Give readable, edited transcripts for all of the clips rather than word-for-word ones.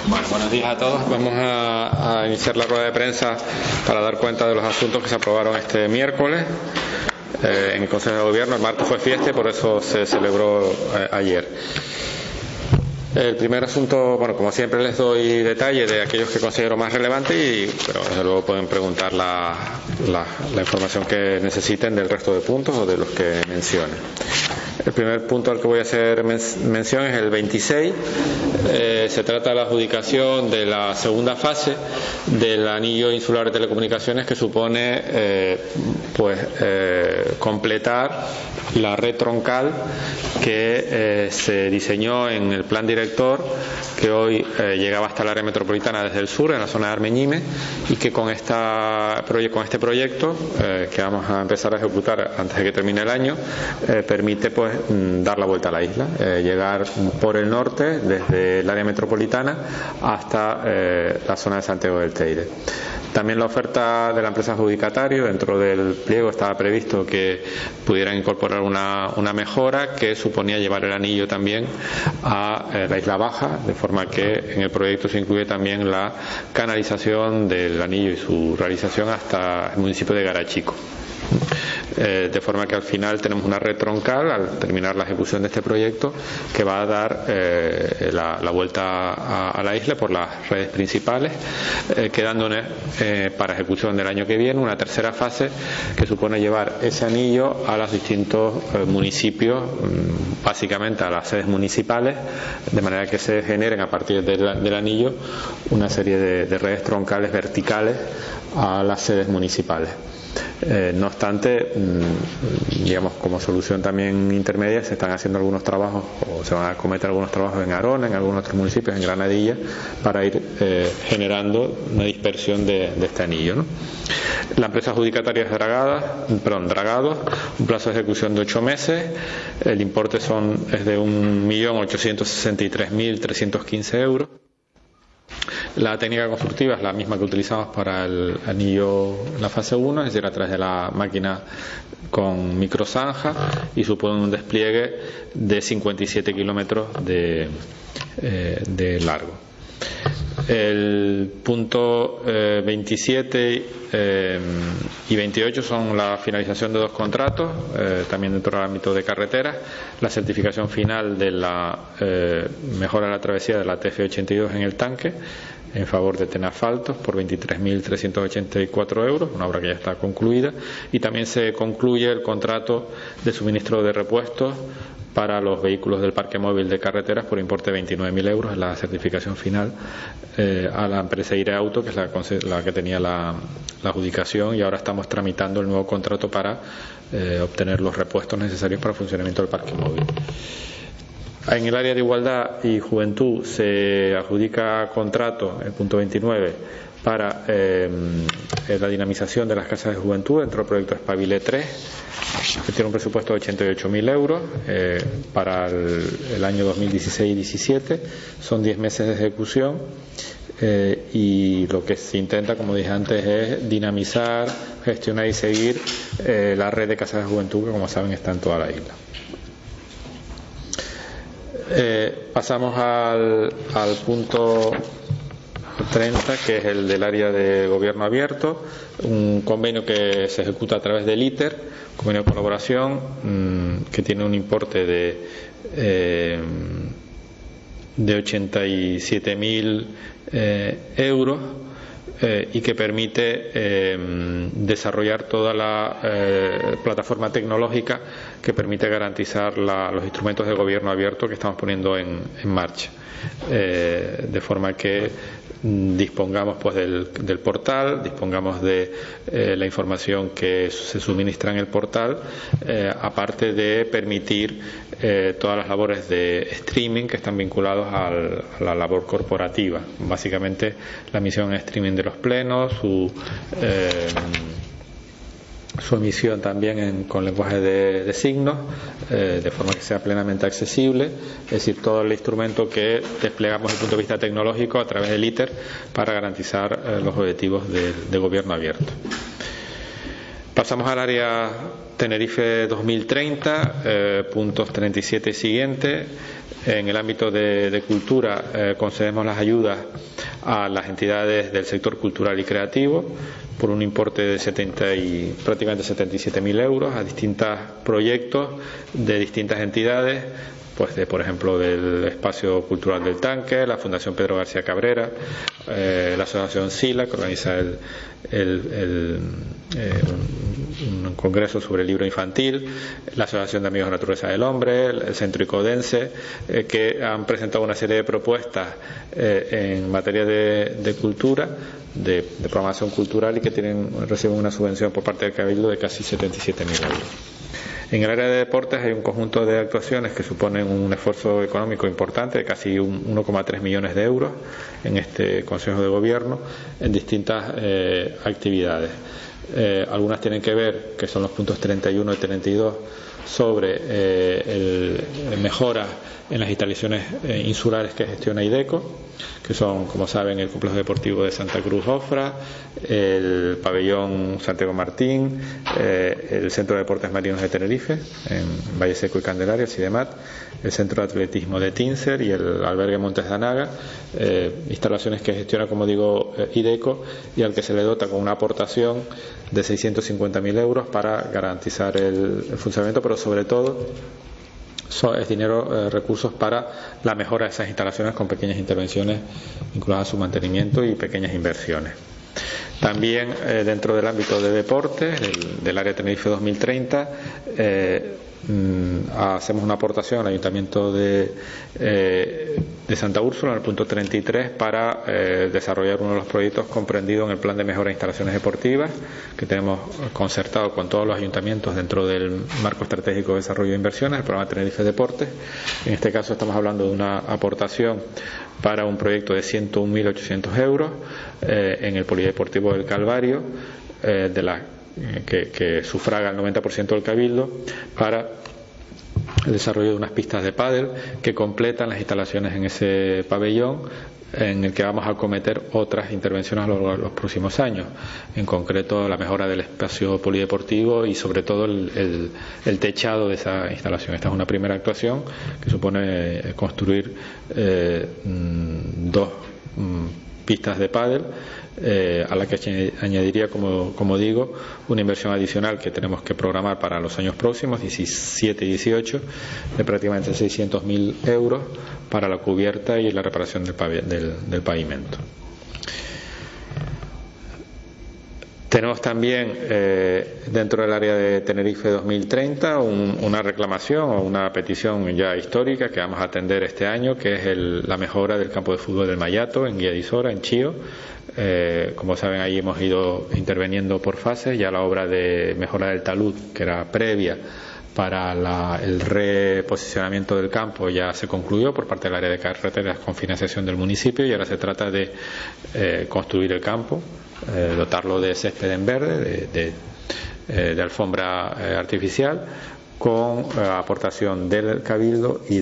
Bueno, buenos días a todos. Vamos a iniciar la rueda de prensa para dar cuenta de los asuntos que se aprobaron este miércoles en el Consejo de Gobierno. El martes fue fiesta y por eso se celebró ayer. El primer asunto, bueno, como siempre les doy detalle de aquellos que considero más relevantes, pero desde luego pueden preguntar la información que necesiten del resto de puntos o de los que mencionen. El primer punto al que voy a hacer mención es el 26. Se trata de la adjudicación de la segunda fase del anillo insular de telecomunicaciones, que supone completar la red troncal que se diseñó en el plan director, que hoy llegaba hasta el área metropolitana desde el sur, en la zona de Armeñime, y que con este proyecto que vamos a empezar a ejecutar antes de que termine el año, permite dar la vuelta a la isla, llegar por el norte desde el área metropolitana hasta la zona de Santiago del Teide. También la oferta de la empresa adjudicataria, dentro del pliego estaba previsto que pudieran incorporar una mejora que suponía llevar el anillo también a la Isla Baja, de forma que en el proyecto se incluye también la canalización del anillo y su realización hasta el municipio de Garachico. De forma que al final tenemos una red troncal, al terminar la ejecución de este proyecto, que va a dar la vuelta a la isla por las redes principales, quedando para ejecución del año que viene una tercera fase que supone llevar ese anillo a los distintos municipios, básicamente a las sedes municipales, de manera que se generen a partir del anillo una serie de redes troncales verticales a las sedes municipales. No obstante, digamos, como solución también intermedia, se están haciendo algunos trabajos, o se van a acometer algunos trabajos en Arona, en algunos otros municipios, en Granadilla, para ir generando una dispersión de este anillo, ¿no? La empresa adjudicataria es Dragados, un plazo de ejecución de 8 meses, el importe es de 1.863.315 euros. La técnica constructiva es la misma que utilizamos para el anillo en la fase 1, es decir, a través de la máquina con microzanja, y supone un despliegue de 57 kilómetros de largo. El punto 27 y 28 son la finalización de 2 contratos, también dentro del ámbito de carreteras, la certificación final de la mejora de la travesía de la TF82 en el tanque, en favor de Tenasfaltos, por 23.384 euros, una obra que ya está concluida, y también se concluye el contrato de suministro de repuestos para los vehículos del parque móvil de carreteras por importe de 29.000 euros, la certificación final a la empresa Ire Auto, que es la que tenía la adjudicación, y ahora estamos tramitando el nuevo contrato para obtener los repuestos necesarios para el funcionamiento del parque móvil. En el área de igualdad y juventud se adjudica contrato, el punto 29, para la dinamización de las casas de juventud dentro del proyecto Espabile 3, que tiene un presupuesto de 88.000 euros para el año 2016 y 2017. Son 10 meses de ejecución y lo que se intenta, como dije antes, es dinamizar, gestionar y seguir la red de casas de juventud, que, como saben, está en toda la isla. Pasamos al punto 30, que es el del área de gobierno abierto, un convenio que se ejecuta a través del ITER, convenio de colaboración que tiene un importe de 87.000 euros y que permite desarrollar toda la plataforma tecnológica que permite garantizar los instrumentos de gobierno abierto que estamos poniendo en marcha, de forma que dispongamos del portal, dispongamos de la información que se suministra en el portal, aparte de permitir todas las labores de streaming que están vinculados a la labor corporativa. Básicamente la emisión en streaming de los plenos, su emisión también con lenguaje de signos, de forma que sea plenamente accesible, es decir, todo el instrumento que desplegamos desde el punto de vista tecnológico a través del ITER para garantizar los objetivos de gobierno abierto. Pasamos al área Tenerife 2030, puntos 37 y siguientes. En el ámbito de cultura concedemos las ayudas a las entidades del sector cultural y creativo por un importe de prácticamente 77.000 euros a distintos proyectos de distintas entidades, pues por ejemplo del Espacio Cultural del Tanque, la Fundación Pedro García Cabrera, la Asociación SILA, que organiza un congreso sobre el libro infantil, la Asociación de Amigos de la Naturaleza del Hombre, el Centro Icodense, que han presentado una serie de propuestas en materia de cultura, de programación cultural, y que reciben una subvención por parte del Cabildo de casi 77.000 euros. En el área de deportes hay un conjunto de actuaciones que suponen un esfuerzo económico importante de casi 1,3 millones de euros en este Consejo de Gobierno en distintas actividades. Algunas tienen que ver, que son los puntos 31 y 32, sobre mejoras en las instalaciones insulares que gestiona IDECO, que son, como saben, el complejo deportivo de Santa Cruz Ofra, el pabellón Santiago Martín, el Centro de Deportes Marinos de Tenerife, en Valle Seco y Candelaria, el CIDEMAT, el Centro de Atletismo de Tincer y el albergue Montes de Anaga, instalaciones que gestiona, como digo, IDECO, y al que se le dota con una aportación de 650.000 euros para garantizar el funcionamiento, pero sobre todo es dinero, recursos para la mejora de esas instalaciones con pequeñas intervenciones vinculadas a su mantenimiento y pequeñas inversiones. También dentro del ámbito de deportes, del área Tenerife 2030, hacemos una aportación al Ayuntamiento de Santa Úrsula, en el punto 33, para desarrollar uno de los proyectos comprendidos en el Plan de Mejora de Instalaciones Deportivas, que tenemos concertado con todos los ayuntamientos dentro del Marco Estratégico de Desarrollo de Inversiones, el programa Tenerife Deportes. En este caso estamos hablando de una aportación para un proyecto de 101.800 euros en el Polideportivo del Calvario, que sufraga el 90% del Cabildo, para el desarrollo de unas pistas de pádel que completan las instalaciones en ese pabellón, en el que vamos a acometer otras intervenciones a lo largo de los próximos años, en concreto la mejora del espacio polideportivo y sobre todo el techado de esa instalación. Esta es una primera actuación que supone construir 2 pistas de pádel, a la que añadiría, como digo, una inversión adicional que tenemos que programar para los años próximos, 17 y 18, de prácticamente 600.000 euros para la cubierta y la reparación del pavimento. Tenemos también dentro del área de Tenerife 2030 una reclamación o una petición ya histórica que vamos a atender este año, que es la mejora del campo de fútbol del Mayato, en Guía de Isora, en Chío. Como saben, ahí hemos ido interviniendo por fases. Ya la obra de mejora del talud, que era previa para el reposicionamiento del campo, ya se concluyó por parte del área de carreteras con financiación del municipio, y ahora se trata de construir el campo, dotarlo de césped en verde, de alfombra artificial, con aportación del Cabildo y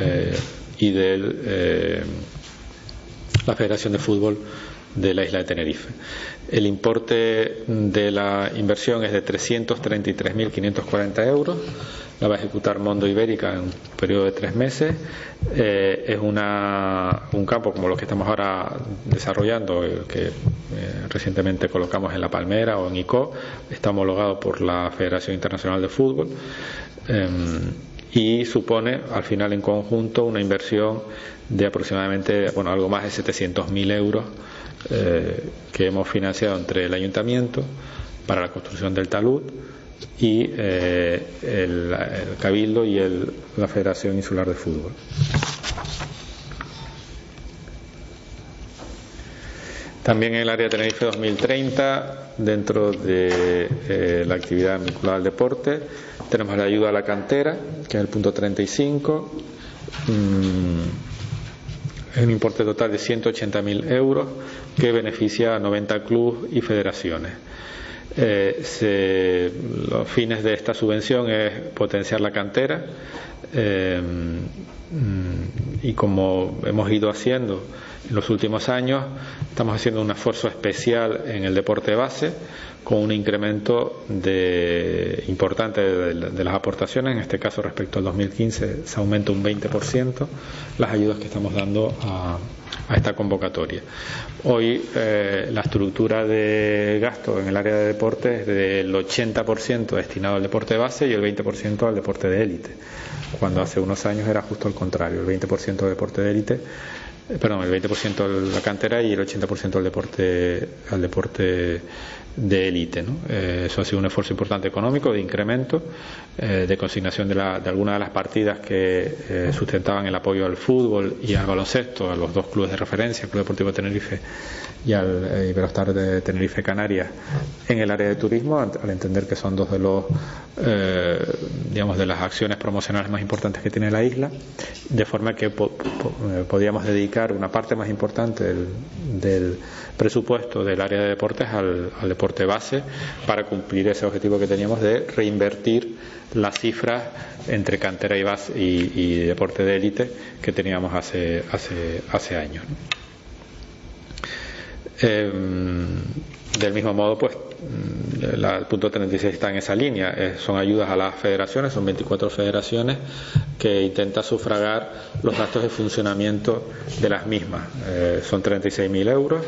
de la Federación de Fútbol de la isla de Tenerife. El importe de la inversión es de 333.540 euros. La va a ejecutar Mondo Ibérica en un periodo de 3 meses. Es un campo como los que estamos ahora desarrollando, que recientemente colocamos en La Palmera o en ICO. Está homologado por la Federación Internacional de Fútbol, y supone al final en conjunto una inversión de aproximadamente algo más de 700.000 euros, que hemos financiado entre el Ayuntamiento para la construcción del talud y el Cabildo y la Federación Insular de Fútbol. También en el área Tenerife 2030, dentro de la actividad vinculada al deporte, tenemos la ayuda a la cantera, que es el punto 35, es un importe total de 180.000 euros que beneficia a 90 clubes y federaciones. Los fines de esta subvención es potenciar la cantera, y como hemos ido haciendo En los últimos años estamos haciendo un esfuerzo especial en el deporte base, con un incremento importante de las aportaciones. En este caso, respecto al 2015, se aumenta un 20% las ayudas que estamos dando a esta convocatoria. Hoy la estructura de gasto en el área de deporte es del 80% destinado al deporte base y el 20% al deporte de élite, cuando hace unos años era justo al contrario, el 20% al deporte de élite, el 20% a la cantera y el 80% al deporte de élite, ¿no? Eso ha sido un esfuerzo importante económico, de incremento, de consignación de algunas de las partidas que sustentaban el apoyo al fútbol y al baloncesto, a los dos clubes de referencia, el Club Deportivo Tenerife y al Iberostar de Tenerife Canarias, en el área de turismo, al entender que son dos de los de las acciones promocionales más importantes que tiene la isla, de forma que podíamos dedicar una parte más importante del presupuesto del área de deportes al deporte base, para cumplir ese objetivo que teníamos de reinvertir las cifras entre cantera y base y deporte de élite que teníamos hace años, ¿no? Del mismo modo, pues el punto 36 está en esa línea. Son ayudas a las federaciones, son 24 federaciones, que intenta sufragar los gastos de funcionamiento de las mismas. Son 36.000 euros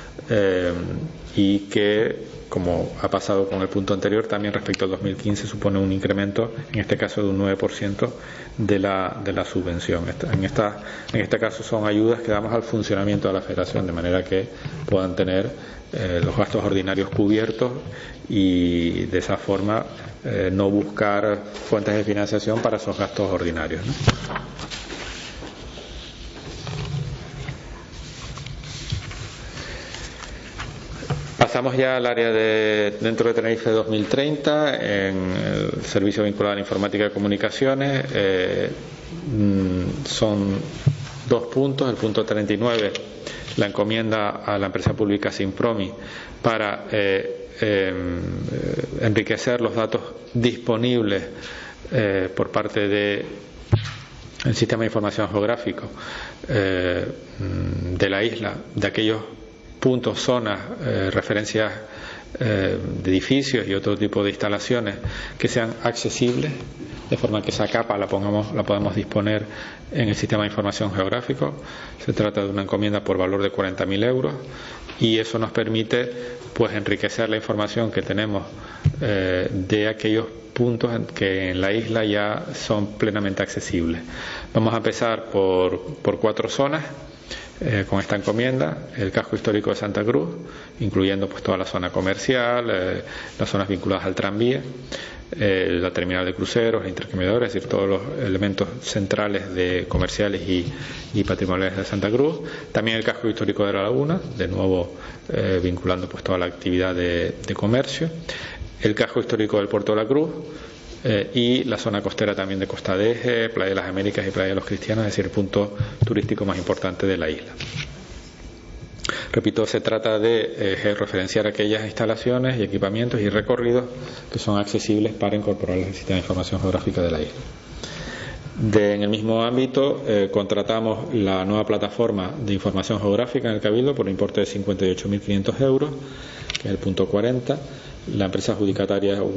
y que, como ha pasado con el punto anterior, también respecto al 2015 supone un incremento, en este caso de un 9% de la subvención. En este caso son ayudas que damos al funcionamiento de la federación, de manera que puedan tener los gastos ordinarios cubiertos y de esa forma no buscar fuentes de financiación para esos gastos ordinarios, ¿no? Pasamos ya al área dentro de Tenerife 2030, en el servicio vinculado a la informática y comunicaciones. Son dos puntos. El punto 39, la encomienda a la empresa pública Simpromi para enriquecer los datos disponibles por parte del sistema de información geográfico de la isla, de aquellos puntos, zonas, referencias de edificios y otro tipo de instalaciones que sean accesibles, de forma que esa capa la podamos disponer en el sistema de información geográfico. Se trata de una encomienda por valor de 40.000 euros y eso nos permite, pues, enriquecer la información que tenemos de aquellos puntos que en la isla ya son plenamente accesibles. Vamos a empezar por 4 zonas. Con esta encomienda: el casco histórico de Santa Cruz, incluyendo pues toda la zona comercial, las zonas vinculadas al tranvía, la terminal de cruceros, el intercambiador, es decir, todos los elementos centrales de comerciales y patrimoniales de Santa Cruz. También el casco histórico de la Laguna, de nuevo vinculando pues toda la actividad de comercio. El casco histórico del Puerto de la Cruz, y la zona costera también de Costa de Eje, Playa de las Américas y Playa de los Cristianos, es decir, el punto turístico más importante de la isla. Repito, se trata de referenciar aquellas instalaciones y equipamientos y recorridos que son accesibles para incorporarlos al sistema de información geográfica de la isla. En el mismo ámbito, contratamos la nueva plataforma de información geográfica en el Cabildo por un importe de 58.500 euros, que es el punto 40. La empresa adjudicataria es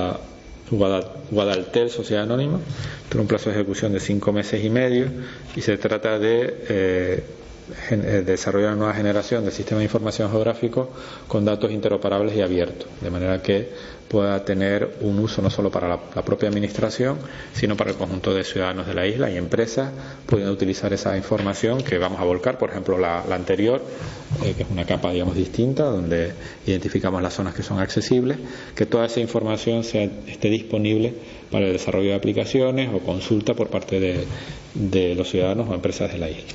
Guadaltel, Sociedad Anónima, tiene un plazo de ejecución de 5 meses y medio y se trata de desarrollar una nueva generación de sistema de información geográfico con datos interoperables y abiertos, de manera que pueda tener un uso no solo para la propia administración, sino para el conjunto de ciudadanos de la isla y empresas pueden utilizar esa información que vamos a volcar. Por ejemplo, la anterior, que es una capa, digamos, distinta, donde identificamos las zonas que son accesibles, que toda esa información esté disponible para el desarrollo de aplicaciones o consulta por parte de los ciudadanos o empresas de la isla.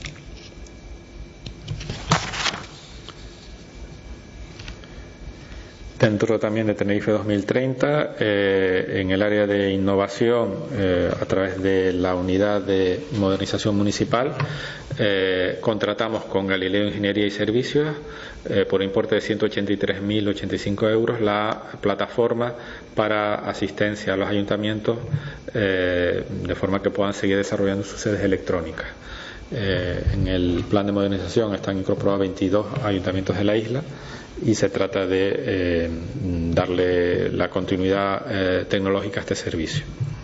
Dentro también de Tenerife 2030, en el área de innovación, a través de la unidad de modernización municipal, contratamos con Galileo Ingeniería y Servicios por importe de 183.085 euros la plataforma para asistencia a los ayuntamientos, de forma que puedan seguir desarrollando sus sedes electrónicas. En el plan de modernización están incorporados 22 ayuntamientos de la isla y se trata de darle la continuidad tecnológica a este servicio.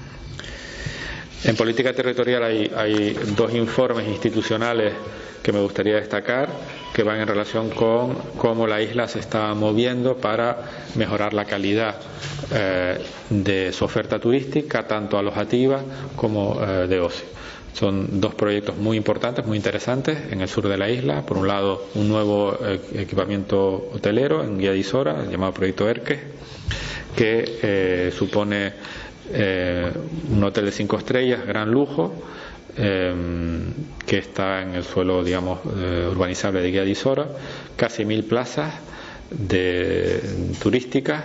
En política territorial hay dos informes institucionales que me gustaría destacar, que van en relación con cómo la isla se está moviendo para mejorar la calidad de su oferta turística, tanto alojativa como de ocio. Son dos proyectos muy importantes, muy interesantes en el sur de la isla. Por un lado, un nuevo equipamiento hotelero en Guía de Isora, llamado Proyecto Erques, que supone un hotel de 5 estrellas, gran lujo, que está en el suelo, digamos, urbanizable de Guía de Isora, casi 1000 plazas turísticas,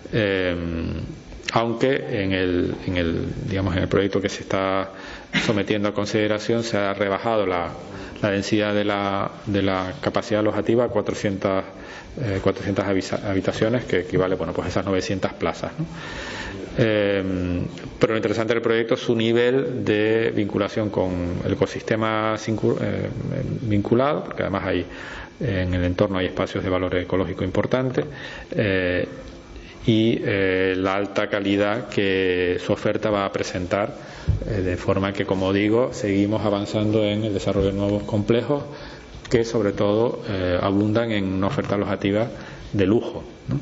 aunque en el proyecto que se está sometiendo a consideración se ha rebajado la densidad de la capacidad alojativa a 400 habitaciones, que equivale, bueno, pues a esas 900 plazas, ¿no? Pero lo interesante del proyecto es su nivel de vinculación con el ecosistema vinculado, porque además en el entorno hay espacios de valor ecológico importante, y la alta calidad que su oferta va a presentar, de forma que, como digo, seguimos avanzando en el desarrollo de nuevos complejos que sobre todo abundan en una oferta alojativa de lujo, ¿no?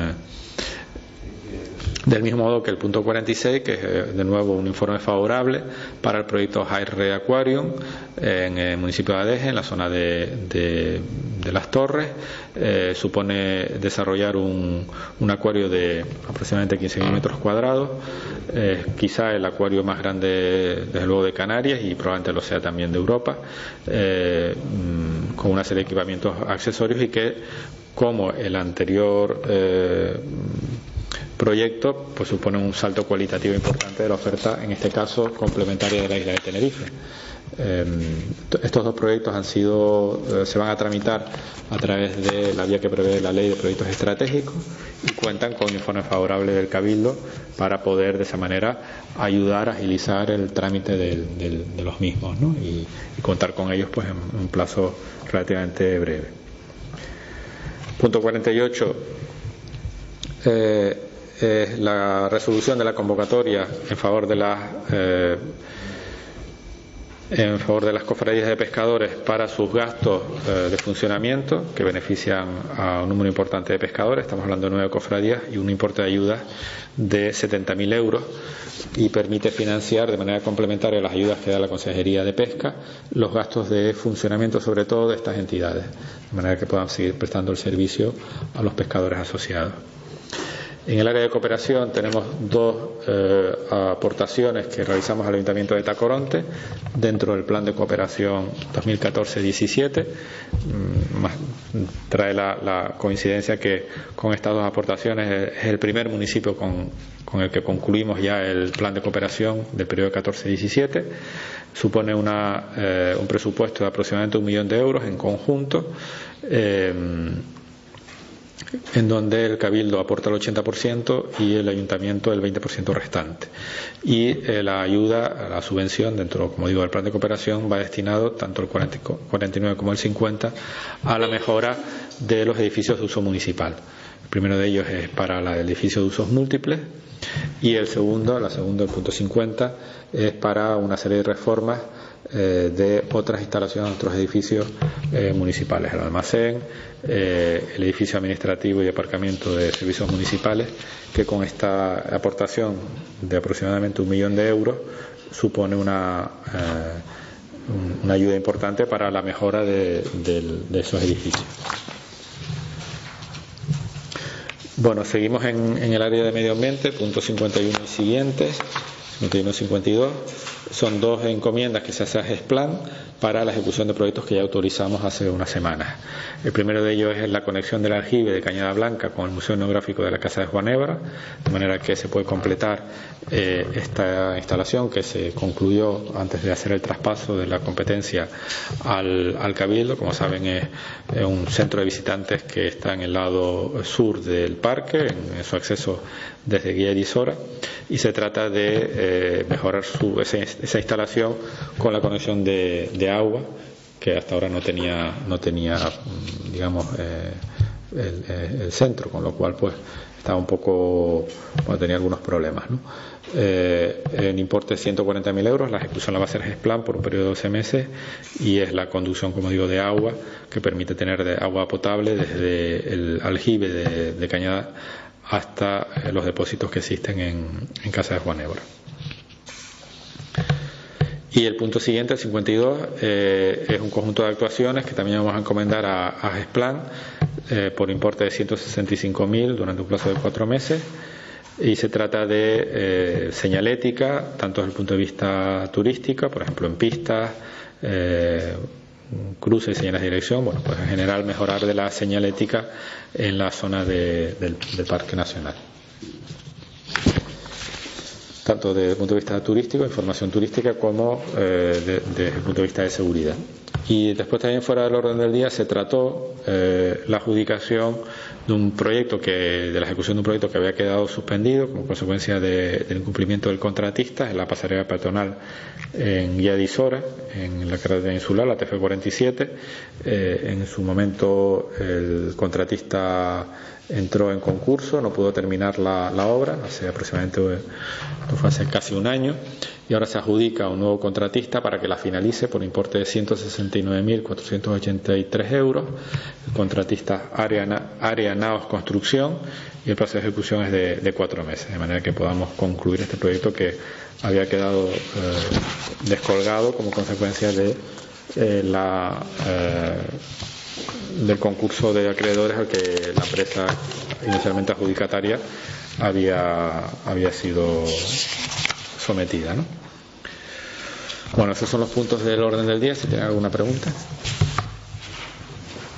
Del mismo modo que el punto 46, que es de nuevo un informe favorable para el proyecto High Aquarium en el municipio de Adeje, en la zona de Las Torres, supone desarrollar un acuario de aproximadamente 15.000 metros cuadrados, quizá el acuario más grande desde luego de Canarias y probablemente lo sea también de Europa, con una serie de equipamientos accesorios, y que, como el anterior proyecto, pues supone un salto cualitativo importante de la oferta, en este caso complementaria, de la isla de Tenerife. Estos dos proyectos se van a tramitar a través de la vía que prevé la Ley de Proyectos Estratégicos y cuentan con un informe favorable del Cabildo para poder de esa manera ayudar a agilizar el trámite de los mismos, ¿no? y contar con ellos pues en un plazo relativamente breve. Punto 48. Es la resolución de la convocatoria en favor de las cofradías de pescadores para sus gastos de funcionamiento, que benefician a un número importante de pescadores. Estamos hablando de 9 cofradías y un importe de ayuda de 70.000 euros, y permite financiar de manera complementaria las ayudas que da la Consejería de Pesca, los gastos de funcionamiento sobre todo de estas entidades, de manera que puedan seguir prestando el servicio a los pescadores asociados. En el área de cooperación tenemos dos aportaciones que realizamos al Ayuntamiento de Tacoronte dentro del Plan de Cooperación 2014-17. Trae la coincidencia que con estas dos aportaciones es el primer municipio con el que concluimos ya el Plan de Cooperación del periodo 14-17. Supone un presupuesto de aproximadamente 1 millón de euros en conjunto, en donde el Cabildo aporta el 80% y el Ayuntamiento el 20% restante. Y la ayuda, la subvención dentro, como digo, del plan de cooperación va destinado tanto el 49 como el 50 a la mejora de los edificios de uso municipal. El primero de ellos es para el edificio de usos múltiples, y el segundo, el punto 50, es para una serie de reformas de otras instalaciones de otros edificios municipales, el almacén, el edificio administrativo y aparcamiento de servicios municipales, que con esta aportación de aproximadamente 1 millón de euros supone una ayuda importante para la mejora de esos edificios. Bueno, seguimos en el área de medio ambiente, punto 51 y siguientes, 51 y 52. Son dos encomiendas que se hace a GESPLAN para la ejecución de proyectos que ya autorizamos hace unas semanas. El primero de ellos es la conexión del aljibe de Cañada Blanca con el Museo Etnográfico de la Casa de Juan Évora, de manera que se puede completar esta instalación, que se concluyó antes de hacer el traspaso de la competencia al Cabildo. Como saben, es un centro de visitantes que está en el lado sur del parque, en su acceso desde Guía de Isora, y se trata de mejorar ese esa instalación con la conexión de agua, que hasta ahora no tenía digamos, el centro, con lo cual pues estaba un poco, bueno, tenía algunos problemas, ¿no? El importe de 140.000 euros, la ejecución la va a hacer GESPLAN por un periodo de 12 meses y es la conducción, como digo, de agua, que permite tener agua potable desde el aljibe de Cañada hasta los depósitos que existen en Casa de Juan Évora. Y el punto siguiente, el 52, es un conjunto de actuaciones que también vamos a encomendar a GESPLAN por importe de 165.000 durante un plazo de 4 meses. Y se trata de señalética, tanto desde el punto de vista turístico, por ejemplo en pistas, cruces y señales de dirección, bueno, pues en general mejorar de la señalética en la zona del Parque Nacional. Tanto desde el punto de vista turístico, información turística, como desde el punto de vista de seguridad. Y después también fuera del orden del día se trató la adjudicación de un proyecto de la ejecución de un proyecto que había quedado suspendido como consecuencia del incumplimiento del contratista en la pasarela peatonal en Guía de Isora, en la carretera insular, la TF47. En su momento el contratista entró en concurso, no pudo terminar la obra, hace casi un año, y ahora se adjudica a un nuevo contratista para que la finalice por importe de 169.483 euros. El contratista Área Naos Construcción, y el plazo de ejecución es de 4 meses, de manera que podamos concluir este proyecto que había quedado descolgado como consecuencia de del concurso de acreedores al que la empresa inicialmente adjudicataria había sido sometida, ¿no? Bueno, esos son los puntos del orden del día. Si tienen alguna pregunta.